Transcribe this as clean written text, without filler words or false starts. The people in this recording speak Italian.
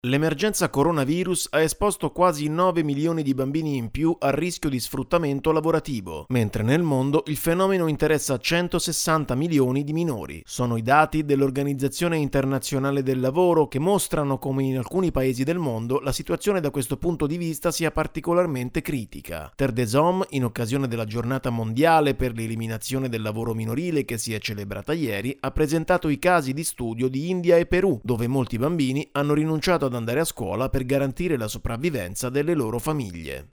L'emergenza coronavirus ha esposto quasi 9 milioni di bambini in più al rischio di sfruttamento lavorativo, mentre nel mondo il fenomeno interessa 160 milioni di minori. Sono i dati dell'Organizzazione Internazionale del Lavoro che mostrano come in alcuni paesi del mondo la situazione da questo punto di vista sia particolarmente critica. Terre des Hommes, in occasione della giornata mondiale per l'eliminazione del lavoro minorile che si è celebrata ieri, ha presentato i casi di studio di India e Perù, dove molti bambini hanno rinunciato ad andare a scuola per garantire la sopravvivenza delle loro famiglie.